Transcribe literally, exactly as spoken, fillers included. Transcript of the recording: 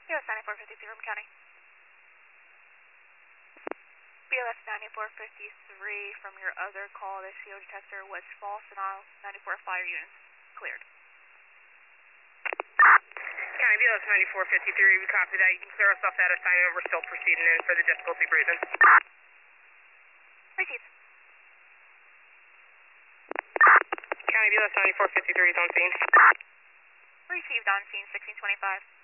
B L S ninety-four fifty-three from County. B L S ninety-four fifty-three from your other call, the C O detector was false and all ninety-four fire units cleared. County B L S ninety-four fifty-three, we copy that. You can clear us off that assignment. We're still proceeding in for the difficulty breathing. Received. County B L S ninety-four fifty-three is on scene. Received on scene sixteen twenty-five.